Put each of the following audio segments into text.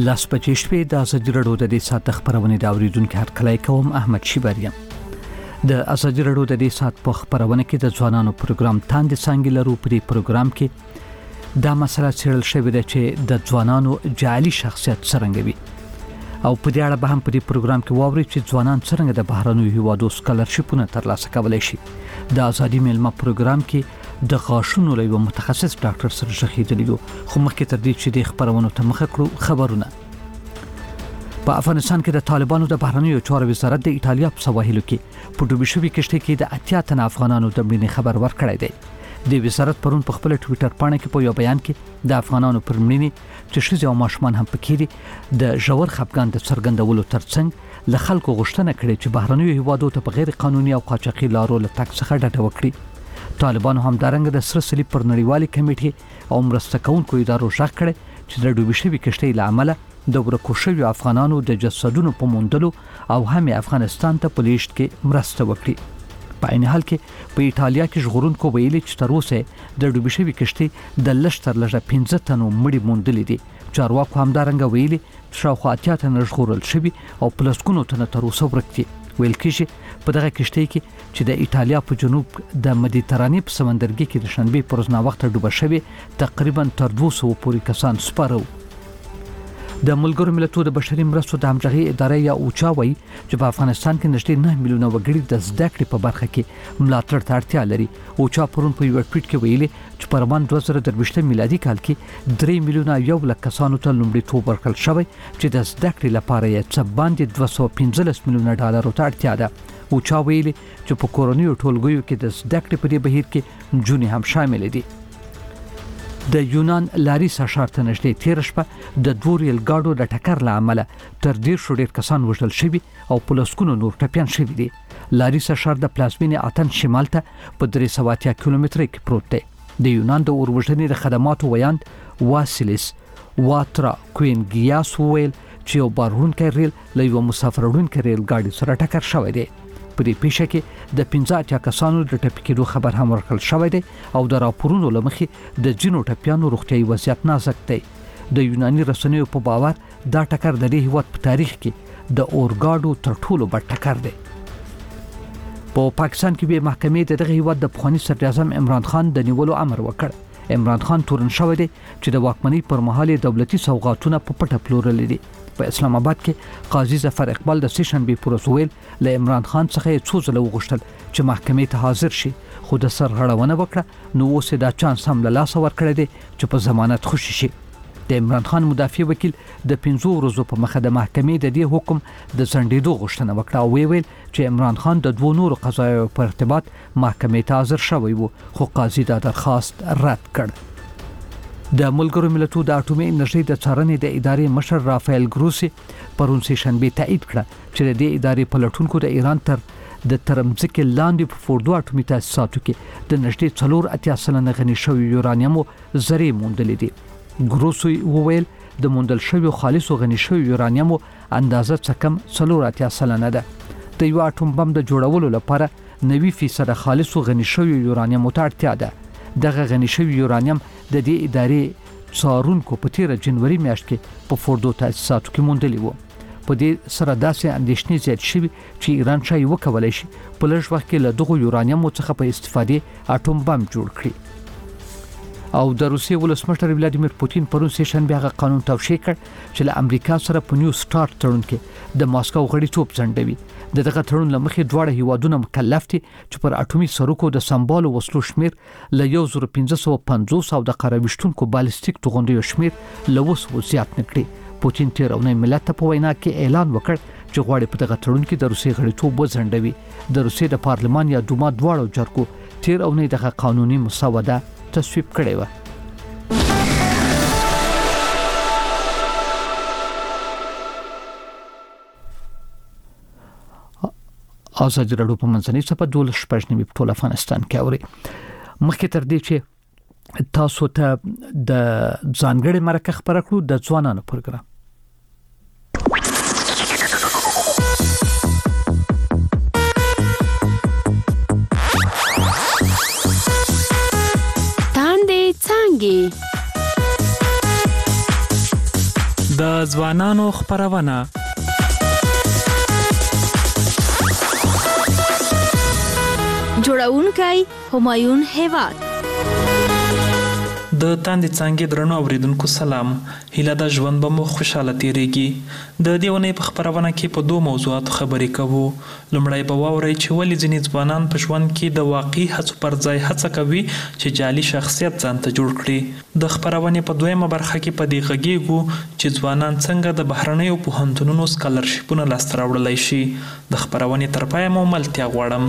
لاس بجې شپې د ازادي راډیو د دې ساعت خبرونه د اوریدونکو هرکلی کوم احمد شیبریم. د ازادي راډیو د دې ساعت په خبرونه کې د ځوانانو پروګرام تاند څنګه لرو. په دې پروګرام کې دا مسله څېړل شوې ده چې د ځوانانو جعلي شخصیت څرنګه وي او په دې اړه به هم په دې پروګرام کې واوري چې ځوانان څرنګه د بهرنیو هیوادو سکالرشیپونه ترلاسه کولای شي. د ازادي میلمه پروګرام کې د غاښونو له یو متخصص ډاکټر سره شخیدلی وو. خو مخکې تر دې چې د خبرونو ته مخه کړو خبرونه. په افغانستان کې د طالبانو د بهرنیو چارو وزارت د ایټالیا په سواحلو کې په ډوبې شوې کشتۍ کې د 80 تن افغانانو د مړینې خبر ورکړی دی. د وزارت پرون په خپل ټوئیټر پاڼه کې په یو بیان کې د افغانانو پر مړینې چې ښځې او ماشومان هم پکې دي د ژور خفګان د څرګندولو ترڅنګ له خلکو غوښتنه کړې چې بهرنیو هیوادو ته په غیر قانوني او قاچاقي لارو له تګ څخه ډډه وکړي. طالبانو هم دارنګ د سره صلیب پر نړیوالې کمیټې او مرسته کوونکو ادارو ژغ کړي چې د ډوبې شوې کشتۍ له امله د ورکو شویو افغانانو د جسدونو په موندلو او هم افغانستان ته په لیږد کې مرسته وکړي. په عین حال کې په ایټالیا کې ژغورونکو ویلي چې تر اوسه د ډوبې شوې کشتۍ د لږ تر لږه 15 تنو مړي موندلي دي. چارواکو هم دارنګ ویلي چې شاوخوا 80 تن ژغورل شوي او پلسکونو تنه تر اوسه ورک دي. ویل کېږي په دغه کشتۍ کې چې د ایټالیا په جنوب د مدیترانې په سمندرګي کې د شنبې پر ورځ وخت ډوبه شوي تقریبا تر 200 پورې کسان سپاره وو. د ملګرو ملتونو د بشري مرستو د همغږي ادارې یا اوچا وایي چې په افغانستان کې نږدې 9 میلیونه وګړي د زده کړې په برخه کې ملاتړ ته اړتیا لري. اوچا پرون په یو ټویټ کې ویلي چې په روان 2023 میلادي کال کې 3 میلیونه یو لک کسانو ته لومړیتوب ورکړل شوی چې د زده کړې لپاره یې څه باندې 215 میلیونه ډالر ته اړتیا ده. اوچا ویلي چې په کورونیو ټولګیو کې د زده کړې په دې بهیر کې نجونې هم شامل دي. د یونان لاریسا ښار ته نږدې تیر شپه د دوه ریل ګاډو د ټکر له امله تر 1.5 ډیر کسان وژل شوي او په لسګونو نور ټپیان شوي دي. لاریسا ښار د پلازمینې اتن شمال ته په 380 کیلومتره کې پروت دی. د یونان د اوروژنې د خدماتو ویاند واسیلیس واترا کوینګیاس ویل چې یو بارونکی ریل له یو مسافر وړونکي ریل ګاډي سره ټکر شوی دی. په دې پیښه کې د 15 کسانو د ټپي کېدو خبر هم ورکړل شوی دی او د راپورونو له مخې د ځینو ټپیانو روغتیايي وضعیت نازک دی. د یوناني رسنیو په باور دا ټکر د دې هیواد په تاریخ کې د اورګاډو تر ټولو بد ټکر دی. په پاکستان کې به محکمې دغه هیواد د پخوانی صدر اعظم عمران خان د نیولو امر وکړ. عمران خان تورن شوی دی چې د واکمنۍ پر مهال دولتي سوغاتونه په پټه پلورل دي. په اسلام آباد کې قاضي ظفر اقبال د سیشنبې پر ورځ ویل له عمران خان څخه څو ځله وغوښتل چې محکمې ته حاضر شي خو د سرغړونه وکړه نو اوس دا چانس هم له لاسه ورکړی دی چې په ضمانت خوشی شي. د عمران خان مدافع وکیل د 5 ورځو په مخه د محکمې د دې حکم د ځنډېدو غوښتنه وکړه او ویل چې عمران خان د 2 نورو قضایاو په ارتباط محکمې ته حاضر شوی وو خو قاضي دا درخواست رد کړ. د ملګرو ملتونو د اټومي انرژي د څارنې د ادارې مشر رافایل ګروسی پرون سیشنبې تایید کړه چې د دې ادارې پلټونکو د ایران د ترمځکې لاندې په فوردو اټومي تاسیساتو کې د نږدې 4.8 غني شوی یورانیم ذرې موندلې دي. ګروسی وویل د موندل شوی خالصو غني شوی یورانیم اندازه څه کم 4.8 ده. د یو اټوم بم د جوړولو لپاره 90% خالصو غني شوی یورانیم ته اړتیا ده. دغه غني شوی یورانیم د دې ادارې څارونکو په 13 جنوري میاشت کې په فوردو تاسیساتو کې موندلې وو. په دې سره داسې اندېښنې زیات شوي چې ایران شاید وکولای شي په لږ وخت کې له دغه یورانیم څخه په استفادې اټوم بم جوړ کړي. او د روسیې ولسمشر ولادیمیر پوتین پرون سیشنبې هغه قانون توشیح کړ چې له امریکا سره په نیو سٹارټ تړون کې د ماسکو غړیتوب ځنډوي. دغه تړون لمخې دواړه هیوادونه مکلف دي چې پر اټومي سرکو د سمبالو وسلو شمیر له 1550 او د قراویشتونکو بالستیک توغندیو شمیر له 200 زیات نکړي. پوتین تیر اونۍ ملت ته په وینا کې اعلان وکړ چې غواړي په دغه تړون کې د روسیې غړیتوب وځنډوي. د روسیې د پارلمان یا دوما دواړو جرګو تیر اونۍ دغه قانوني مسوده تصویب کړې و. ازادي راډیو په منځنۍ صفحه 12 په ټول افغانستان کې اوري. مخکې تر دې چې تاسو ته د ځانګړي مرکه خبره کړو د ځوانانو پروګرام تاندې څنګه د ځوانانو خپرونه. جوړونکی همایون هیواد. د تاندې څانګې درنو اوریدونکو سلام. هیله ده ژوند به مو خوشاله تیریږي. د دې ونې په خپرونه کې په 2 موضوعاتو خبرې کوو. لومړی به واورئ چې ولې ځینې ځوانان په ژوند کې د واقعي هڅو پر ځای هڅه کوي چې جعلي شخصیت ځان ته جوړ کړي. د خپرونې په 2مه برخه کې په دې غږیږو چې ځوانان څنګه د بهرنیو پوهنتونونو سکالرشیپونه لاسته راوړلی شي. د خپرونې تر پایه مو ملتیا غواړم.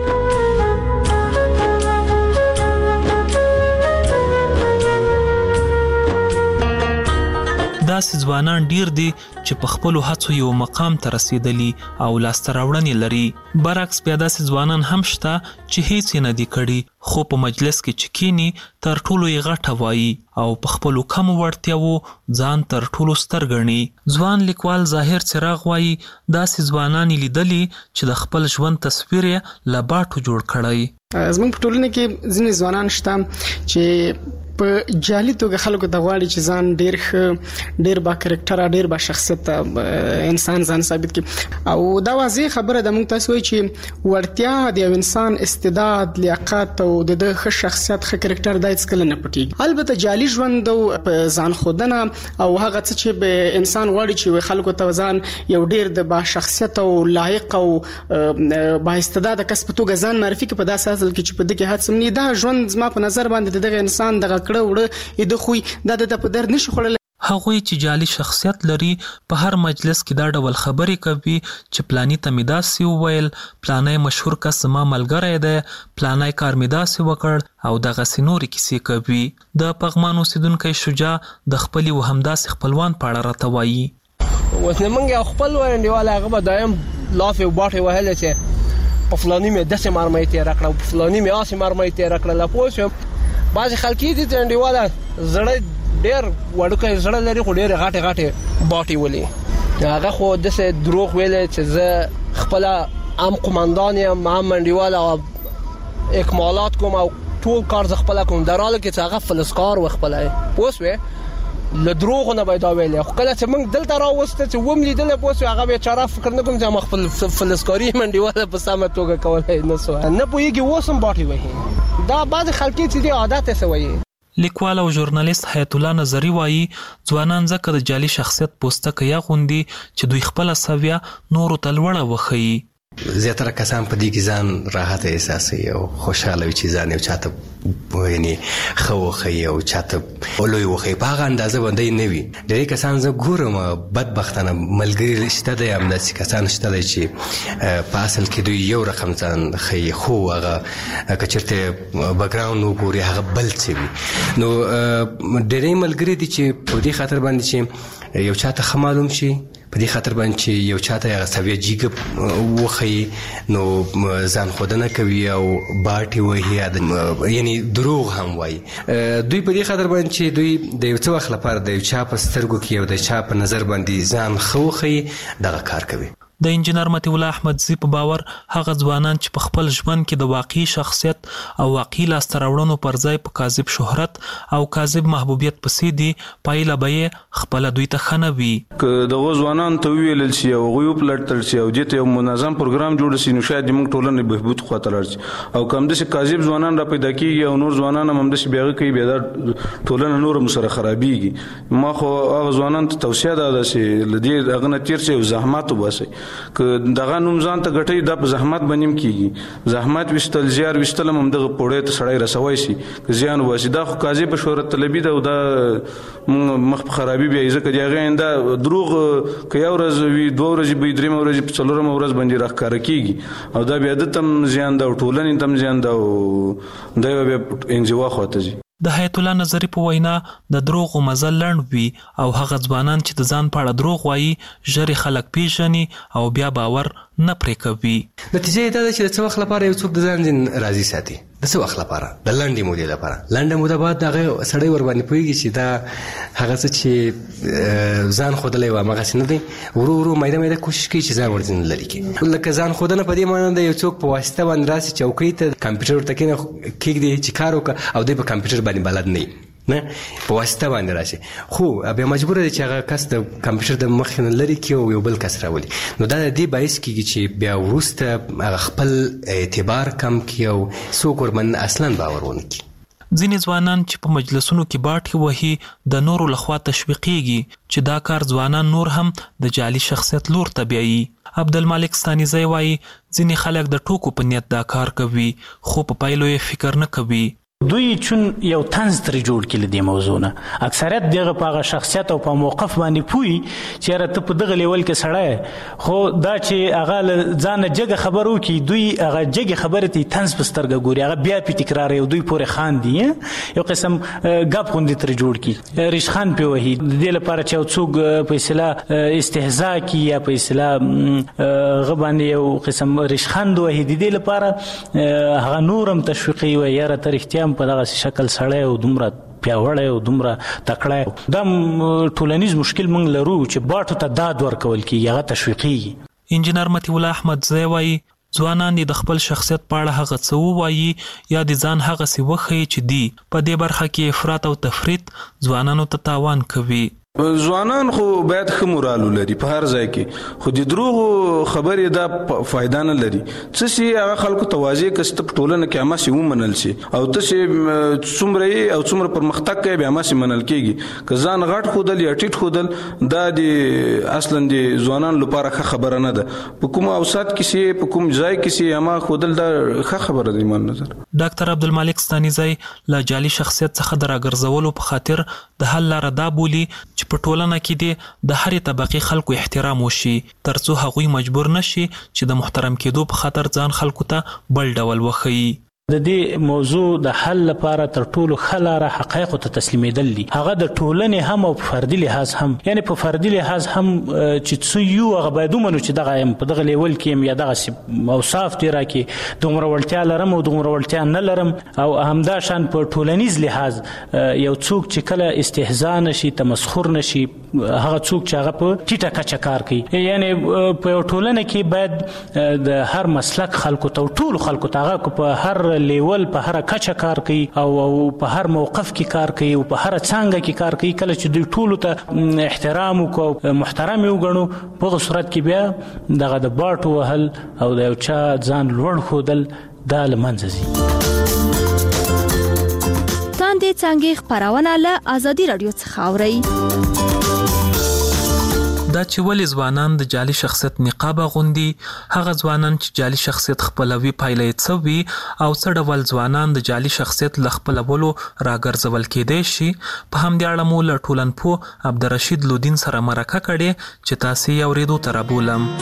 داسې ځوانان ډیر دي چې په خپلو هڅو یو مقام ته رسیدلی او لاسته راوړنې لري. برعکس بیا داسې ځوانان هم شته چې هیڅ یې نه دي کړي، خو په مجلس کې چې کینی تر ټولو یې غټه وایي او په خپلو کمو وړتیاوو ځان تر ټولو ستر ګڼي. ځوان لیکوال ظاهر څراغ وایي داسې ځوانان لیدلي چې د خپل ژوند تصویر یې له باټو جوړ کړی. زموږ په ټولنه کې ځینې ځوانان شته چې په جعلي توګه خلکو ته غواړي چې ځان ډیر ښه، ډیر با کریکټر، ډیر با شخصیت انسان ځان ثابت کړي. او دا واضح خبره ده، موږ تاسو وایي چې ورتیا د یو انسان استعداد، لیاقت او د ښه شخصیت، ښه کریکټر د هیڅ کله نه پټیږي. البته جعلي ژوند او ځان خودنه او هغه څه چې به انسان غواړي چې خلکو ته ځان یو ډیر د با شخصیت او لایق او با استعداد کس په توګه ځان معرفي کړي، په داسې حال کې چې په دغه حادثه نه دا ژوند زما په نظر باندې دغه انسان دغه کړه وړه د خوې د په درد نشي خړل. هغوی چې جعلي شخصیت لري په هر مجلس کې دا ډول خبرې کوي چې پلانی ته مې داسې وویل، پلانی مشهور کس زما ملګری دی، پلانی کار مې داسې وکړ او دغسې نورې کیسې کوي. د پغمان اوسیدونکی شجاع د خپلې و همداسې خپلوان په اړه راته وایي. اوس نه موږ یو خپل وړاندیواله هغه به دایم لافې او باټې وهلې چې په فلاني مې داسې مرمۍ تېره کړه او په فلاني مې هسې مرمۍ تېره کړله. پوه شوم بعضې خلک دي چې انډیواله زړه ډېر وړوکی زړه لري خو ډېرې غټې غټې باټې ولي. هغه خو داسې دروغ ویلی چې زه خپله هم قمندان یم، هم انډیواله اکمالات کوم او ټول کار زه خپله کوم، در حاله کې چې هغه فلسکار و خپله. پوه شوې له دروغو نه به دا ویلی. خو کله چې موږ دلته راوسته چې وم لیدلی، پوه شوې هغه بیچاره فکر نه کوم چې ما خپل فلسکاري منډیواله په سمه توګه کولی نه سوه. نه پوهېږي اوس هم باټې وهي. دا بعضې خلکې چې دي عادت یې څه وایي. لیکوال او ژورنالیست حیات الله نظري وایي ځوانان ځکه د جعلي شخصیت پوستکی اغوندي چې دوی خپله سویه نورو ته لوړه وښیي. زیاتره کسان په دې کې ځان راحت احساسوي او خوشاله وي چې ځان یو چاته یعنی ښه وښیي او چاته لوی وښیي، په هغه اندازه باندې نه وي. ډېری کسان زه ګورم بدبختانه ملګري شته دی، همداسې کسان شته دی چې په اصل کې دوی یو رقم ځان ښیي، خو هغه که چېرته بیکګراونډ وګوري هغه بل څه وي. نو ډېری ملګري دي چې په دې خاطر باندې چې یو چاته ښه معلوم شي، په دې خاطر باندې چې یو چاته هغه سویه جیګه وښیي، نو ځان خودنه کوي او باټې وهي، یعنی دروغ هم وایي. دوی په دې خاطر باندې چې دوی د یو څه وخت لپاره د یو چا په سترګو کې او د چا په نظر باندې ځان ښه وښیي، دغه کار کوي. د انجینر مطیع الله احمدزي په باور هغه ځوانان چې په خپل ژوند کې د واقعي شخصیت او واقعي لاسته راوړنو پر ځای په کاذب شهرت او کاذب محبوبیت پسې دي، پایله به یې خپله دوی ته ښه نه وي. که دغو ځوانانو ته وویلل شي او هغوی وپلټل شي او دې ته یو منظم پروګرام جوړ شي، نو شاید زموږ ټولنې بهبود خواته لاړ شي. او که همداسې کاذب ځوانان را پیدا کېږي او نور ځوانان هم همداسې بیا هغه کوي، بیا دا ټولنه نور هم سره خرابېږي. ما خو هغه ځوانانو ته توصیه ده چې له دې هغه نه تېر شئ او زحمت وباسئ. که دغه نوم ځان ته ګټئ، دا په زحمت باندې هم کېږي. زحمت ویستل، زیار ویستل هم همدغه پوړۍ ته سړی رسوی شي که زیان وباسي. دا خو کاذبه شهرت طلبي ده او دا مخ په خرابي بیایي، ځکه د هغې دا دروغ که یو ورځ وي، 2 ورځې به وي، 3 ورځې په 4مه ورځ باندې راښکاره کېږي او دا بیا ده ته هم زیان ده او ټولنې ته هم زیان ده او دا بیا انزوا خواته ځي. د حیات الله نظري په وینا د دروغو مزل لنډ وي او هغه ځوانان چې د ځان په اړه دروغ وایي ژر خلک پیژني او بیا باور نه پرې کوي. نتیجه یې دا ده چې د څه وخت لپاره یو څوک د ځان راضي ساتي، د څه وخت لپاره، د لنډې مودې لپاره. لنډه موده بعد هغه سړی ورباندې پوهېږي چې دا هغه څه چې ځان ښودلی و همغسې نه دی، ورو ورو میده میده کوشش کوي چې ځان ورځنې لرې کړي. لکه ځان ښودنه په دې معنی ده یو څوک په واسطه باندې راسي چوکۍ ته کمپیوټر ورته کښېږدي چې کار وکړه او دی په کمپیوټر باندې بلد نه وي، نه په واسطه باندې راشي، خو بیا مجبور دي چې هغه کس د کمپیوټر د مخ نه لري کې او یو بل کس راولي. نو دا د دې باعث کیږي چې بیا وروسته هغه خپل اعتبار کم کړي او څوک ورمن اصلا باور ونه کړي. ځینې ځوانان چې په مجلسونو کې باټې وهي د نورو لخوا تشویقیږي چې دا کار ځوانان نور هم د جعلي شخصیت لور ته بیایي. عبدالمالک ستانیزی وایي ځینې خلک د ټوکو په نیت دا کار کوي خو په پایلو یې فکر نه کوي. دوی چون یو طنز ترې جوړ کړي د دې موضوع نه، اکثریت دغه په هغه شخصیت او په موقف باندې پوي چې یاره ته په دغه لیول کې سړی، خو دا چې هغه له ځانه جګه خبر وکړي دوی هغه جګې خبرې ته طنز په سترګه ګوري، هغه بیا پې تکراروي او دوی پورې خاندي، یو قسم ګپ غوندې ترې جوړ کړي، ریشخند پې وهي د دې لپاره چې یو څوک په اصطلاح استهزا کړي یا په اصطلاح هغه باندې یو قسم ریشخند وهي، د دې لپاره هغه نور هم تشویقي وي یاره ته رښتیا په دغه شکل سړی او دومره پیاوړی او دومره تکړه. دا ټولنیز مشکل موږ لرو چې باټو ته داد ورکول کېږي، هغه تشویقیږي. انجینر مطیع الله احمدزی وایي ځوانان د خپل شخصیت په اړه هغه څه ووایي یا د ځان هغسې وښیي چې دی په دې برخه کې افراط او تفریط ځوانانو ته تاوان کوي. ځوانان خو باید ښه مورال ولري په هر ځای کې، خو د دروغو خبرې دا فایده نه لري. څه چې هغه خلکو ته واضح کړي چې په ټولنه کې هماسې ومنل شي او ته چې څومره یې او څومره پرمختګ کوي بیا هماسې منل کېږي. که ځان غټ ښودل یا ټیټ ښودل دا د اصلا د ځوانانو لپاره ښه خبره نه ده. په کوم اوسط کې سي په کوم ځای کې سي هما ښودل دا ښه خبره ده ایمان نظر. ډاکټر عبدالمالک ستانیزی له جعلي شخصیت څخه د راګرځولو په خاطر د حل لاره دا بولي چې په ټولنه کې د هرې طبقې خلکو احترام وشي ترڅو هغوی مجبور نشي چې د محترم کېدو په خاطر ځان خلکو ته بل ډول وښیي. د دې موضوع د حل لپاره تر ټولو ښه لاره حقایقو ته تسلیمېدل دي، هغه د ټولنې هم او په فردي لحاظ هم، یعنې په فردي لحاظ هم چې څه یو هغه باید ومنو چې دغه یم په دغه لیول کې یم یا دغسې اوصاف دې راکړي، دومره وړتیا لرم او دومره وړتیا نه لرم. او همداشان په ټولنیز لحاظ یو څوک چې کله استهزا نشي تمسخر نشي، هغه څوک چې هغه په ټیټه کچه کار کوي، یعنې په یو ټولنه کې باید د هر مسلک خلکو ته او ټولو خلکو ته هغه په هر لیول په هر کچه کار کوي او په هر موقف کې کار کوي او په هر څانګه کې کار کوي، کله چې دوی ټولو ته احترام وکړو محترم یې وګڼو په هغه صورت کې بیا دغه د باټو وهل او د یو چا ځان لوړ ښودل دا له منځه ځي. تاندې څانګې خپرونه له ازادي راډیو څخه اورئ. دا چې ولې ځوانان د جعلي شخصیت نقاب اغوندي، هغه ځوانان چې جعلي شخصیت خپلوي پایله یې څه وي او څه ډول ځوانان د جعلي شخصیت له خپلولو راګرځول کېدای شي، په همدې اړه مو له ټولنپوه عبدالرشید لودین سره مرکه کړې چې تاسې یې اورېدو ته رابولم.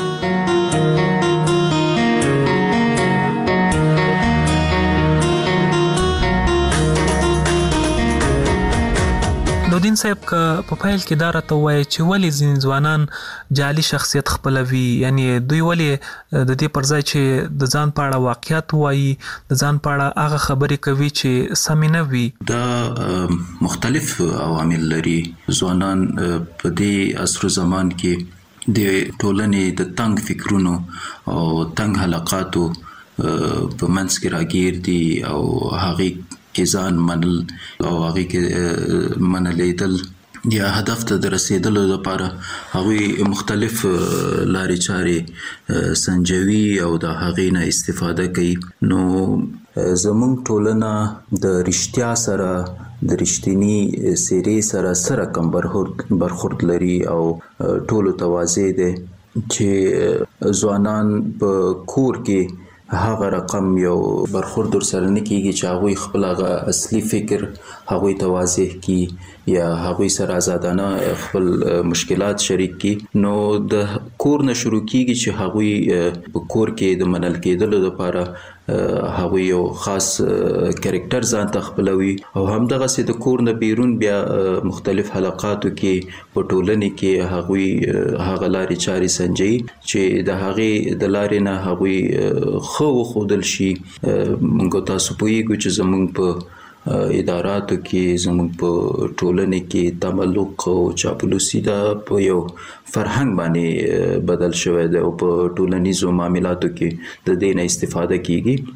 لودین صاحب که په پیل کې دا راته ووایي چې ولې ځینې ځوانان جعلي شخصیت خپلوي، یعنی دوی ولې د دې پر ځای چې د ځان په اړه واقعیت وایي د ځان په اړه هغه خبرې کوي چې سمې نه وي. دا مختلف عوامل لري. ځوانان په دې عصر زمان کې د ټولنې د تنګ فکرونو او تنګ حلقاتو په منځ کې راګیر دي او هغې کې ځان منل او هغې کې منلیدل یا هدف ته د رسیدلو لپاره هغوی مختلف لارې چارې سنجوي او د هغې نه استفاده کوي. نو زموږ ټولنه د رښتیا سره د رښتینی څېرې سره رقم برخورد لري او ټولو ته واضح دی چې ځوانان په کور کې هغه رقم یو برخورد ورسره نه کېږي چې هغوی خپل هغه اصلي فکر هغوی ته واضح کړي یا هغوی سره آزادانه خپل مشکلات شریک کړي. نو د کور نه شروع کېږي چې هغوی په کور کې د منل کېدلو لپاره هغوی یو خاص کرکټر ځان ته خپلوي او همدغسې د کور نه بیرون بیا مختلف حلقاتو کې په ټولنې کې هغوی هغه لارې چارې سنجوي چې د هغې د لارې نه هغوی ښه وښودل شي. موږ تاسو پوهیږو چې زموږ په اداراتو کې زموږ په ټولنې کې تملق او چاپلوسي دا په یو فرهنګ باندې بدل شوی دی او په ټولنیزو معاملاتو کې د دې نه استفاده کیږي.